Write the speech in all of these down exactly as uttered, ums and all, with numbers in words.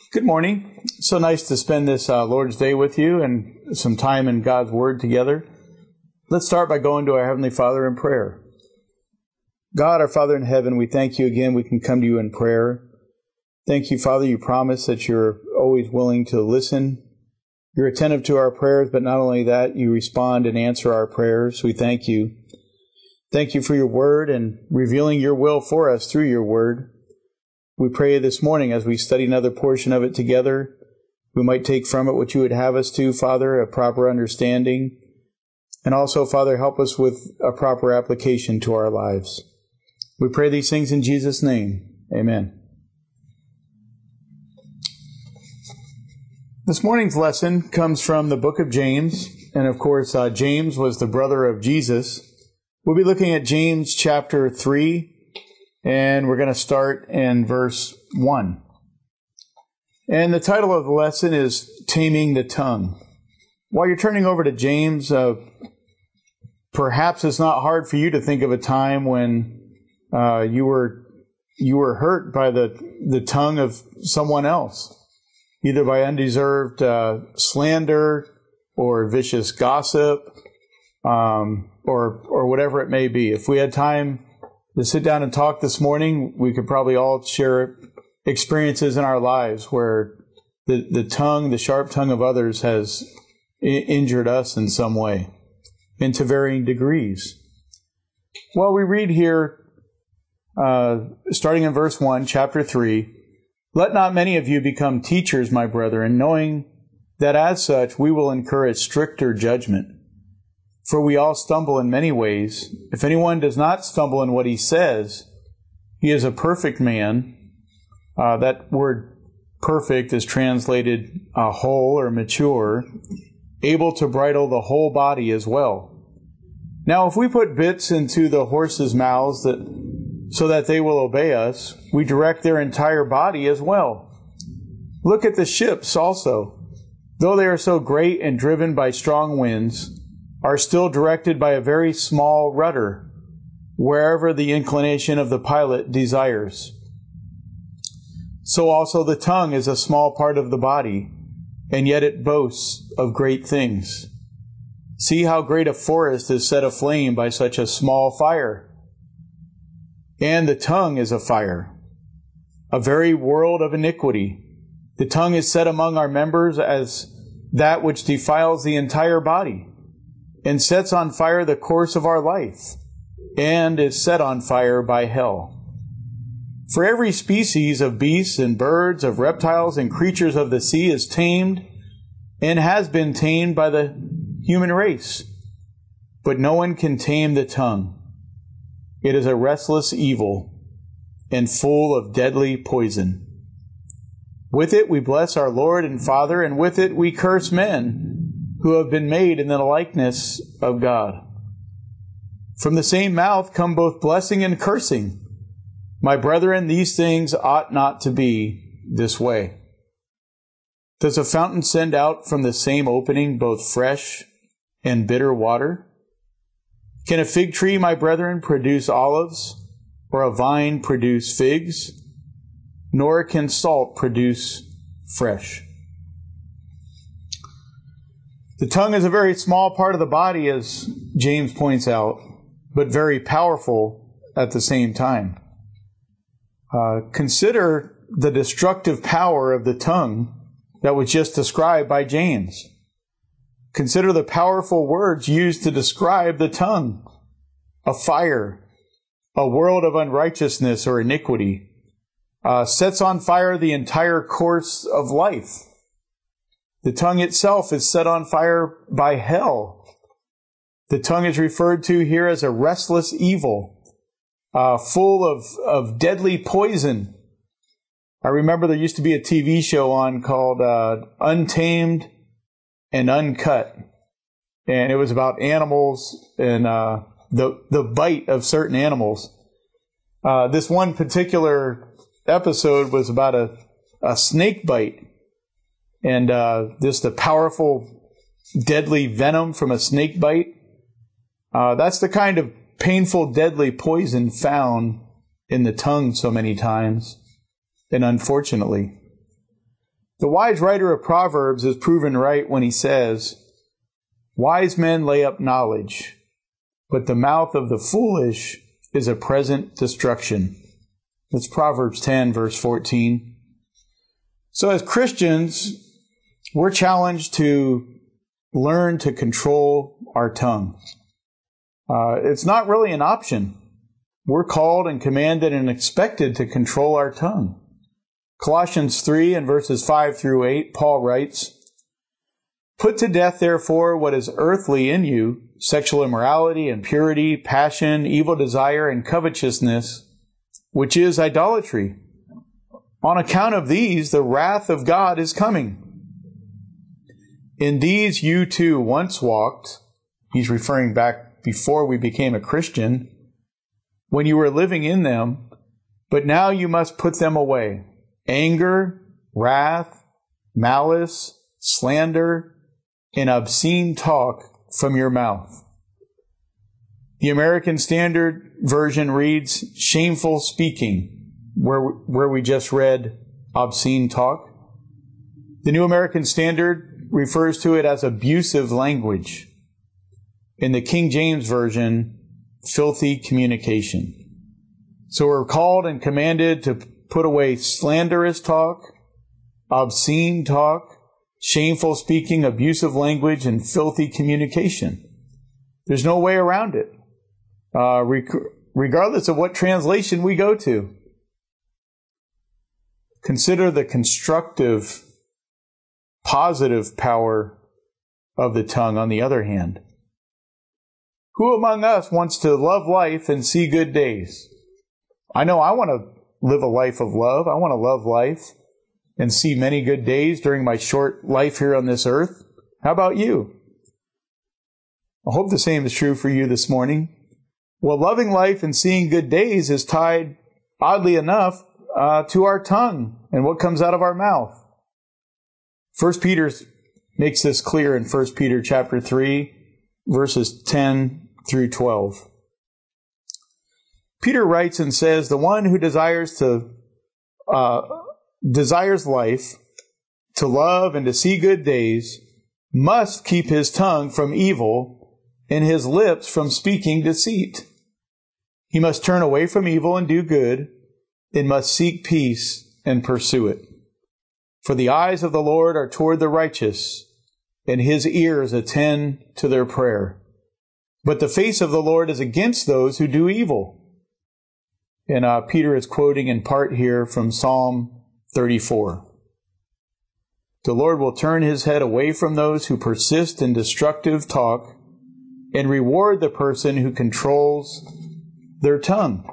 Good morning. So nice to spend this uh, Lord's Day with you and some time in God's Word together. Let's start by going to our Heavenly Father in prayer. God, our Father in heaven, we thank you again. We can come to you in prayer. Thank you, Father. You promise that you're always willing to listen. You're attentive to our prayers, but not only that, you respond and answer our prayers. We thank you. Thank you for your Word and revealing your will for us through your Word. We pray this morning as we study another portion of it together, we might take from it what you would have us to, Father, a proper understanding. And also, Father, help us with a proper application to our lives. We pray these things in Jesus' name. Amen. This morning's lesson comes from the book of James. And of course, uh, James was the brother of Jesus. We'll be looking at James chapter three. And we're going to start in verse one. And the title of the lesson is Taming the Tongue. While you're turning over to James, uh, perhaps it's not hard for you to think of a time when uh, you were you were hurt by the, the tongue of someone else, either by undeserved uh, slander or vicious gossip, um, or or whatever it may be. If we had time to sit down and talk this morning, we could probably all share experiences in our lives where the, the tongue, the sharp tongue of others has I- injured us in some way, and to varying degrees. Well, we read here, uh, starting in verse one, chapter three, "Let not many of you become teachers, my brethren, knowing that as such we will incur a stricter judgment. For we all stumble in many ways. If anyone does not stumble in what he says, he is a perfect man." Uh, that word perfect is translated uh, whole or mature, able to bridle the whole body as well. Now, if we put bits into the horses' mouths that, so that they will obey us, we direct their entire body as well. Look at the ships also. Though they are so great and driven by strong winds, are still directed by a very small rudder, wherever the inclination of the pilot desires. So also the tongue is a small part of the body, and yet it boasts of great things. See how great a forest is set aflame by such a small fire. And the tongue is a fire, a very world of iniquity. The tongue is set among our members as that which defiles the entire body, and sets on fire the course of our life, and is set on fire by hell. For every species of beasts and birds, of reptiles and creatures of the sea is tamed, and has been tamed by the human race. But no one can tame the tongue. It is a restless evil, and full of deadly poison. With it we bless our Lord and Father, and with it we curse men, who have been made in the likeness of God. From the same mouth come both blessing and cursing. My brethren, these things ought not to be this way. Does a fountain send out from the same opening both fresh and bitter water? Can a fig tree, my brethren, produce olives, or a vine produce figs? Nor can salt produce fresh. The tongue is a very small part of the body, as James points out, but very powerful at the same time. Uh, consider the destructive power of the tongue that was just described by James. Consider the powerful words used to describe the tongue: a fire, a world of unrighteousness or iniquity, uh, sets on fire the entire course of life. The tongue itself is set on fire by hell. The tongue is referred to here as a restless evil, uh, full of, of deadly poison. I remember there used to be a T V show on called uh, Untamed and Uncut. And it was about animals and uh, the, the bite of certain animals. Uh, this one particular episode was about a, a snake bite. And uh, this the powerful, deadly venom from a snake bite. Uh, that's the kind of painful, deadly poison found in the tongue so many times, and unfortunately. The wise writer of Proverbs is proven right when he says, "Wise men lay up knowledge, but the mouth of the foolish is a present destruction." That's Proverbs ten, verse fourteen. So as Christians, we're challenged to learn to control our tongue. Uh, it's not really an option. We're called and commanded and expected to control our tongue. Colossians three and verses five through eight, Paul writes, "Put to death, therefore, what is earthly in you, sexual immorality, impurity, passion, evil desire, and covetousness, which is idolatry. On account of these, the wrath of God is coming. In these you too once walked," he's referring back before we became a Christian, "when you were living in them, but now you must put them away. Anger, wrath, malice, slander, and obscene talk from your mouth." The American Standard Version reads, "shameful speaking," where, where we just read obscene talk. The New American Standard refers to it as abusive language. In the King James Version, filthy communication. So we're called and commanded to put away slanderous talk, obscene talk, shameful speaking, abusive language, and filthy communication. There's no way around it, uh, rec- regardless of what translation we go to. Consider the constructive, positive power of the tongue, on the other hand. Who among us wants to love life and see good days? I know I want to live a life of love. I want to love life and see many good days during my short life here on this earth. How about you? I hope the same is true for you this morning. Well, loving life and seeing good days is tied, oddly enough, uh, to our tongue and what comes out of our mouth. First Peter makes this clear in First Peter chapter three, verses ten through twelve. Peter writes and says, "The one who desires to uh, desires life, to love and to see good days, must keep his tongue from evil and his lips from speaking deceit. He must turn away from evil and do good, and must seek peace and pursue it. For the eyes of the Lord are toward the righteous, and his ears attend to their prayer. But the face of the Lord is against those who do evil." And uh, Peter is quoting in part here from Psalm thirty-four. The Lord will turn his head away from those who persist in destructive talk and reward the person who controls their tongue.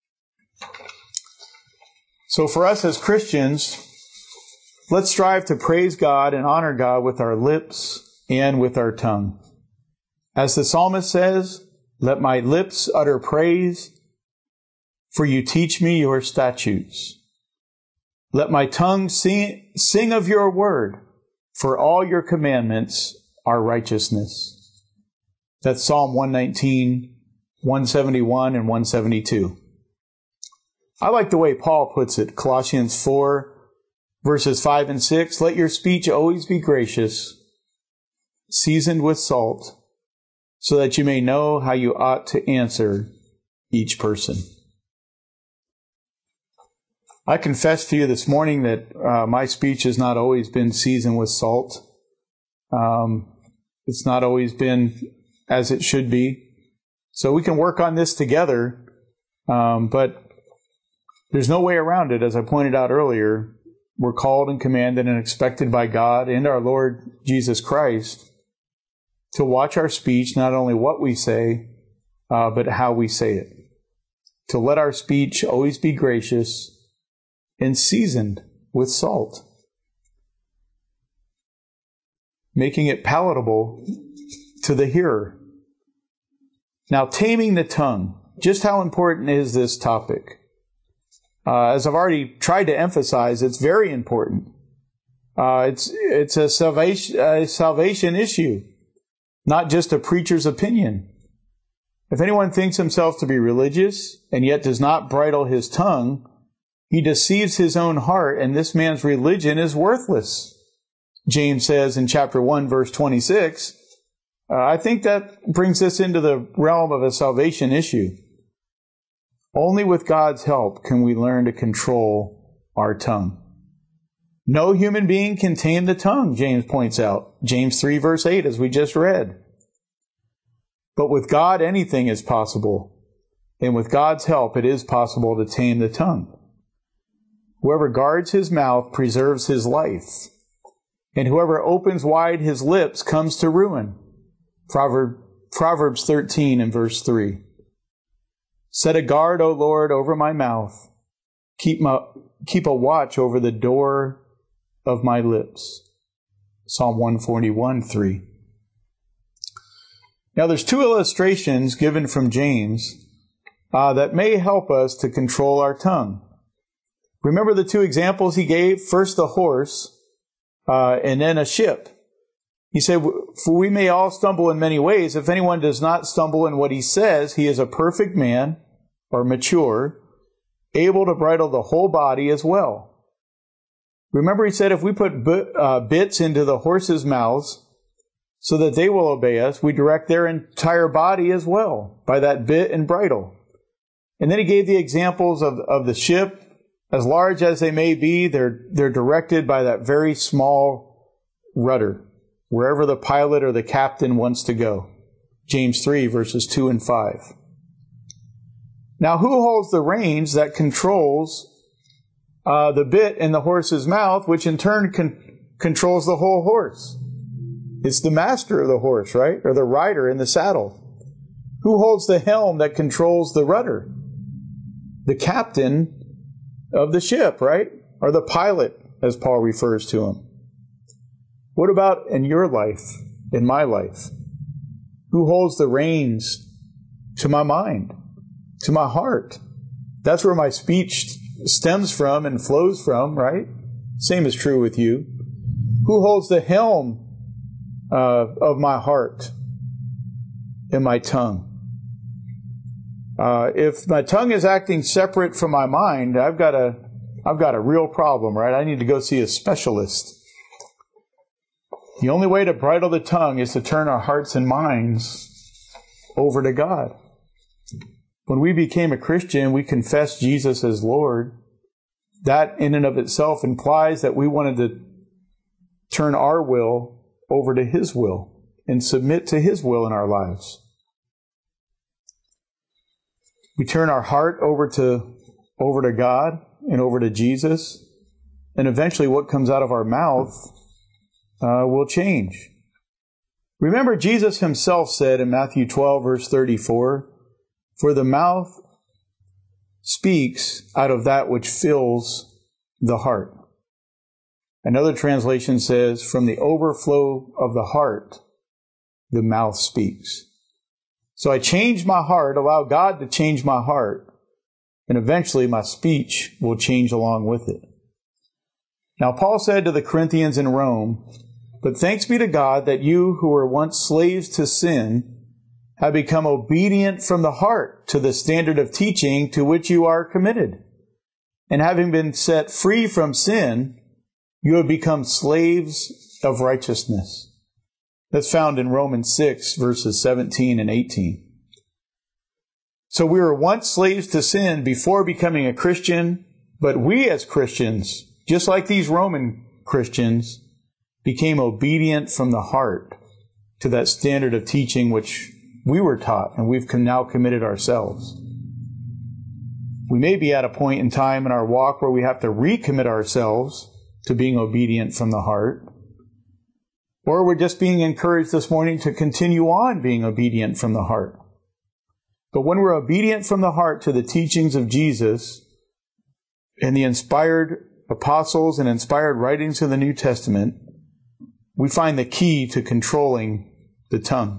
So for us as Christians, let's strive to praise God and honor God with our lips and with our tongue. As the psalmist says, "Let my lips utter praise, for you teach me your statutes. Let my tongue sing, sing of your word, for all your commandments are righteousness." That's Psalm one nineteen, one seventy-one, and one seventy-two. I like the way Paul puts it, Colossians four, verses five and six. "Let your speech always be gracious, seasoned with salt, so that you may know how you ought to answer each person." I confess to you this morning that uh, my speech has not always been seasoned with salt. Um, it's not always been as it should be. So we can work on this together, um, but there's no way around it. As I pointed out earlier, we're called and commanded and expected by God and our Lord Jesus Christ to watch our speech, not only what we say, uh, but how we say it. To let our speech always be gracious and seasoned with salt, making it palatable to the hearer. Now, taming the tongue. Just how important is this topic? Uh, as I've already tried to emphasize, it's very important. Uh, it's it's a salvation, a salvation issue, not just a preacher's opinion. If anyone thinks himself to be religious and yet does not bridle his tongue, He deceives his own heart, and this man's religion is worthless. James says in chapter one, verse twenty-six. Uh, I think that brings us into the realm of a salvation issue. Only with God's help can we learn to control our tongue. No human being can tame the tongue, James points out. James three, verse eight, as we just read. But with God, anything is possible. And with God's help, it is possible to tame the tongue. Whoever guards his mouth preserves his life. And whoever opens wide his lips comes to ruin. Proverb, Proverbs thirteen and verse three. Set a guard, O Lord, over my mouth. Keep, my, keep a watch over the door of my lips. Psalm one forty-one, three. Now there's two illustrations given from James uh, that may help us to control our tongue. Remember the two examples he gave? First the horse, uh, and then a ship. He said, for we may all stumble in many ways. If anyone does not stumble in what he says, he is a perfect man, or mature, able to bridle the whole body as well. Remember he said if we put uh, bits into the horses' mouths so that they will obey us, we direct their entire body as well by that bit and bridle. And then he gave the examples of, of the ship. As large as they may be, they're, they're directed by that very small rudder, wherever the pilot or the captain wants to go. James three, verses two and five. Now, who holds the reins that controls uh, the bit in the horse's mouth, which in turn con- controls the whole horse? It's the master of the horse, right? Or the rider in the saddle. Who holds the helm that controls the rudder? The captain of the ship, right? Or the pilot, as Paul refers to him. What about in your life, in my life? Who holds the reins to my mind, to my heart? That's where my speech stems from and flows from, right? Same is true with you. Who holds the helm uh, of my heart and my tongue? Uh, if my tongue is acting separate from my mind, I've got a, I've got a real problem, right? I need to go see a specialist. The only way to bridle the tongue is to turn our hearts and minds over to God. When we became a Christian, we confessed Jesus as Lord. That in and of itself implies that we wanted to turn our will over to His will and submit to His will in our lives. We turn our heart over to, over to God and over to Jesus, and eventually what comes out of our mouth uh, will change. Remember, Jesus Himself said in Matthew twelve, verse thirty-four, for the mouth speaks out of that which fills the heart. Another translation says, from the overflow of the heart, the mouth speaks. So I change my heart, allow God to change my heart, and eventually my speech will change along with it. Now, Paul said to the Corinthians in Rome, but thanks be to God that you who were once slaves to sin have become obedient from the heart to the standard of teaching to which you are committed. And having been set free from sin, you have become slaves of righteousness. That's found in Romans six, verses seventeen and eighteen. So we were once slaves to sin before becoming a Christian, but we as Christians, just like these Roman Christians, became obedient from the heart to that standard of teaching which we were taught and we've now committed ourselves. We may be at a point in time in our walk where we have to recommit ourselves to being obedient from the heart. Or we're just being encouraged this morning to continue on being obedient from the heart. But when we're obedient from the heart to the teachings of Jesus and the inspired apostles and inspired writings of the New Testament, we find the key to controlling the tongue.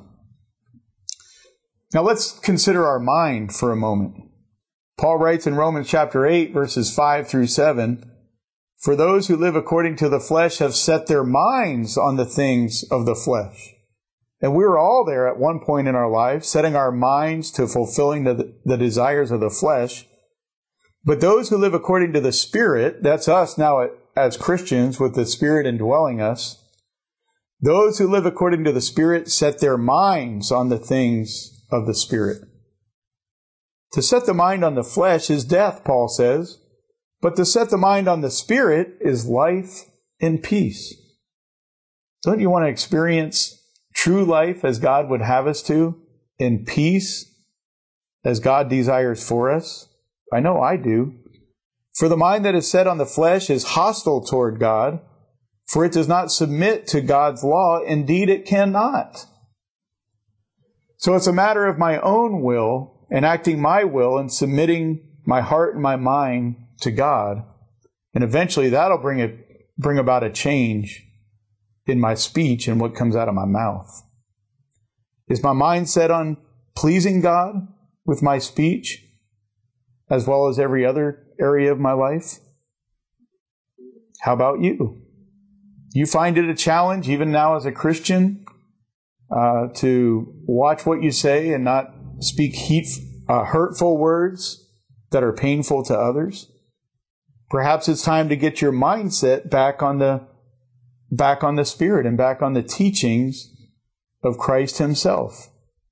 Now let's consider our mind for a moment. Paul writes in Romans chapter eight, verses five through seven, for those who live according to the flesh have set their minds on the things of the flesh. And we were all there at one point in our lives, setting our minds to fulfilling the, the desires of the flesh. But those who live according to the Spirit, that's us now as Christians with the Spirit indwelling us, those who live according to the Spirit set their minds on the things of the Spirit. To set the mind on the flesh is death, Paul says, but to set the mind on the Spirit is life and peace. Don't you want to experience true life as God would have us to, in peace as God desires for us? I know I do. For the mind that is set on the flesh is hostile toward God, for it does not submit to God's law. Indeed, it cannot. So it's a matter of my own will, enacting my will and submitting my heart and my mind to God. And eventually that'll bring it, bring about a change in my speech and what comes out of my mouth. Is my mind set on pleasing God with my speech, as well as every other area of my life? How about you? You find it a challenge, even now as a Christian, uh, to watch what you say and not speak heat, uh, hurtful words that are painful to others? Perhaps it's time to get your mindset back on the back on the Spirit and back on the teachings of Christ Himself.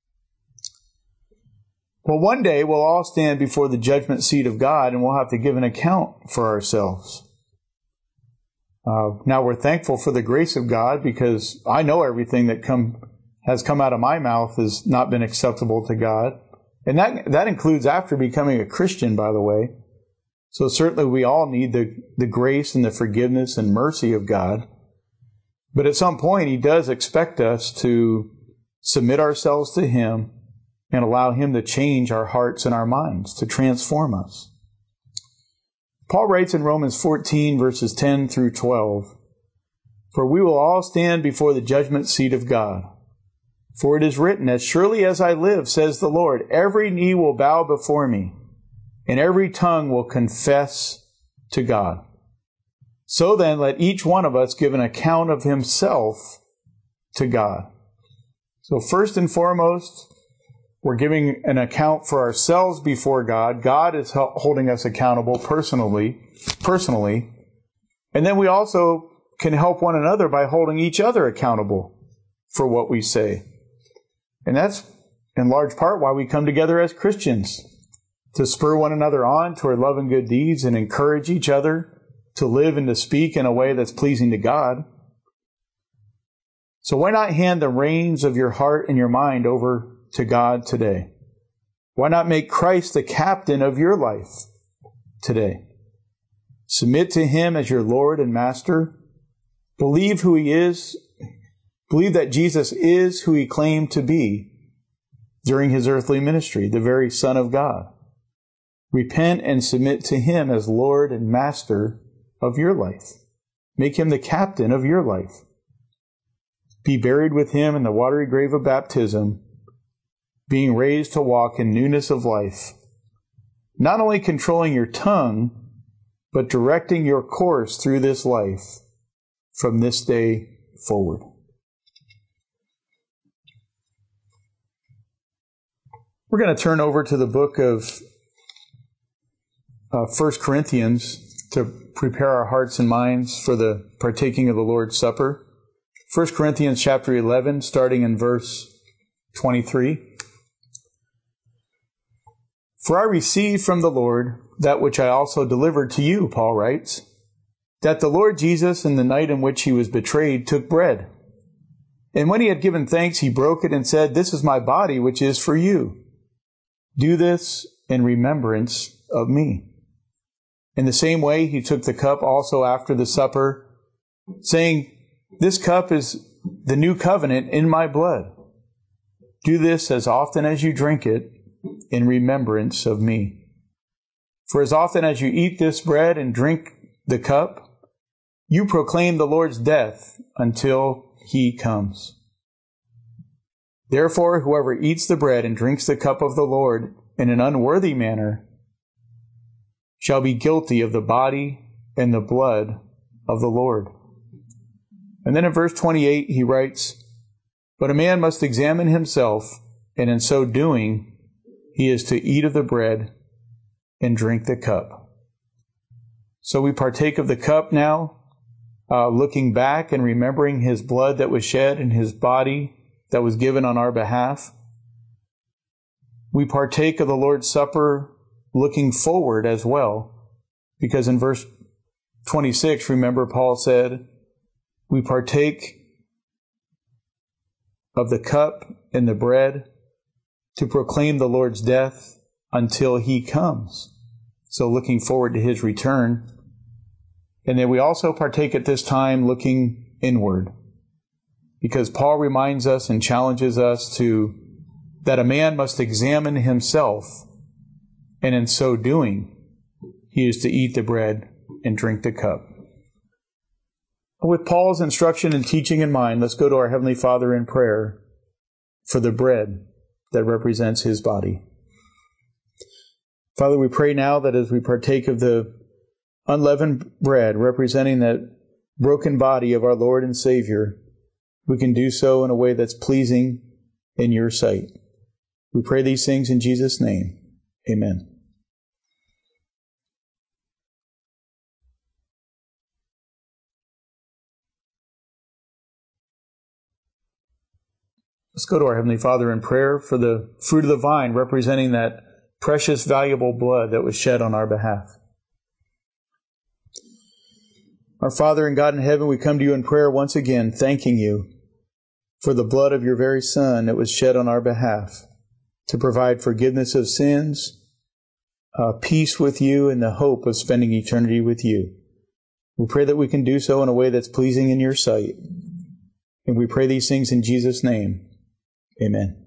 Well, one day we'll all stand before the judgment seat of God and we'll have to give an account for ourselves. Uh, now we're thankful for the grace of God because I know everything that come has come out of my mouth has not been acceptable to God. And that that includes after becoming a Christian, by the way. So certainly we all need the, the grace and the forgiveness and mercy of God. But at some point He does expect us to submit ourselves to Him and allow Him to change our hearts and our minds, to transform us. Paul writes in Romans fourteen, verses ten through twelve, "For we will all stand before the judgment seat of God. For it is written, as surely as I live, says the Lord, every knee will bow before me, and every tongue will confess to God. So then, let each one of us give an account of himself to God." So first and foremost, we're giving an account for ourselves before God. God is holding us accountable personally, personally. And then we also can help one another by holding each other accountable for what we say. And that's in large part why we come together as Christians, to spur one another on toward love and good deeds and encourage each other to live and to speak in a way that's pleasing to God. So why not hand the reins of your heart and your mind over to God today? Why not make Christ the captain of your life today? Submit to Him as your Lord and Master. Believe who He is. Believe that Jesus is who He claimed to be during His earthly ministry, the very Son of God. Repent and submit to Him as Lord and Master of your life. Make Him the captain of your life. Be buried with Him in the watery grave of baptism, being raised to walk in newness of life, not only controlling your tongue, but directing your course through this life from this day forward. We're going to turn over to the book of uh, First Corinthians to prepare our hearts and minds for the partaking of the Lord's Supper. First Corinthians chapter eleven, starting in verse twenty-three. "For I received from the Lord that which I also delivered to you," Paul writes, "that the Lord Jesus, in the night in which He was betrayed, took bread. And when He had given thanks, He broke it and said, 'This is my body, which is for you. Do this in remembrance of me.' In the same way, He took the cup also after the supper, saying, 'This cup is the new covenant in my blood. Do this as often as you drink it in remembrance of me. For as often as you eat this bread and drink the cup, you proclaim the Lord's death until He comes. Therefore, whoever eats the bread and drinks the cup of the Lord in an unworthy manner shall be guilty of the body and the blood of the Lord." And then in verse twenty-eight, he writes, "But a man must examine himself, and in so doing, he is to eat of the bread and drink the cup. So we partake of the cup now, uh, looking back and remembering his blood that was shed and his body that was given on our behalf. We partake of the Lord's Supper looking forward as well, because in verse twenty-six, remember, Paul said, we partake of the cup and the bread to proclaim the Lord's death until he comes. So looking forward to his return. And then we also partake at this time looking inward, because Paul reminds us and challenges us to that a man must examine himself, and in so doing, he is to eat the bread and drink the cup. With Paul's instruction and teaching in mind, let's go to our Heavenly Father in prayer for the bread that represents his body. Father, we pray now that as we partake of the unleavened bread representing that broken body of our Lord and Savior, we can do so in a way that's pleasing in your sight. We pray these things in Jesus' name. Amen. Let's go to our Heavenly Father in prayer for the fruit of the vine representing that precious, valuable blood that was shed on our behalf. Our Father and God in heaven, we come to you in prayer once again, thanking you for the blood of your very Son that was shed on our behalf to provide forgiveness of sins, uh, peace with you, and the hope of spending eternity with you. We pray that we can do so in a way that's pleasing in your sight. And we pray these things in Jesus' name. Amen.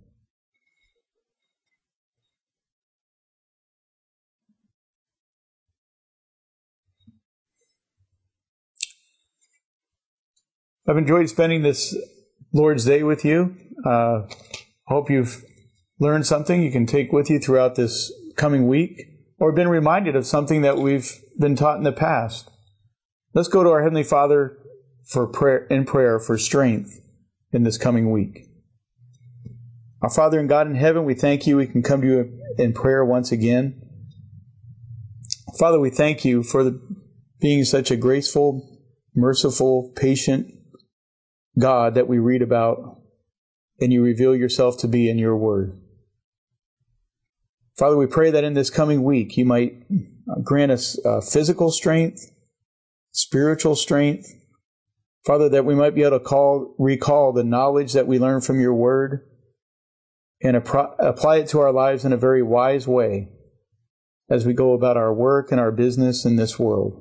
I've enjoyed spending this Lord's Day with you. Uh, hope you've learned something you can take with you throughout this coming week, or been reminded of something that we've been taught in the past. Let's go to our Heavenly Father for prayer, in prayer for strength in this coming week. Our Father and God in heaven, we thank you. We can come to you in prayer once again. Father, we thank you for the, being such a graceful, merciful, patient God that we read about and you reveal yourself to be in your word. Father, we pray that in this coming week you might grant us uh, physical strength, spiritual strength. Father, that we might be able to call, recall the knowledge that we learn from your word and appro- apply it to our lives in a very wise way as we go about our work and our business in this world.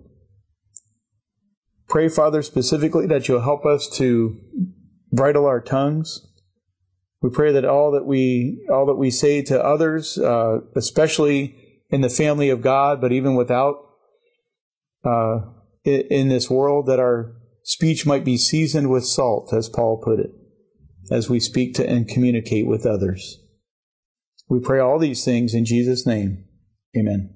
Pray, Father, specifically that you'll help us to bridle our tongues. We pray that all that we all that we say to others, uh, especially in the family of God, but even without uh, in this world, that our speech might be seasoned with salt, as Paul put it, as we speak to and communicate with others. We pray all these things in Jesus' name. Amen.